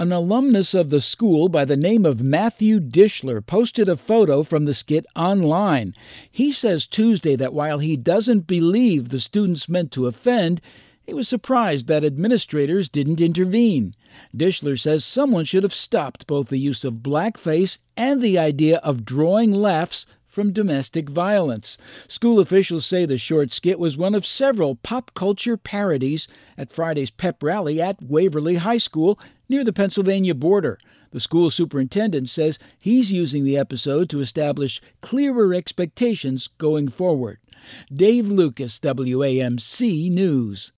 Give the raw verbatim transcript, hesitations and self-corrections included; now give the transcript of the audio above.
An alumnus of the school by the name of Matthew Dishler posted a photo from the skit online. He says Tuesday that while he doesn't believe the students meant to offend, he was surprised that administrators didn't intervene. Dishler says someone should have stopped both the use of blackface and the idea of drawing laughs from domestic violence. School officials say the short skit was one of several pop culture parodies at Friday's pep rally at Waverly High School near the Pennsylvania border. The school superintendent says he's using the episode to establish clearer expectations going forward. Dave Lucas, W A M C News.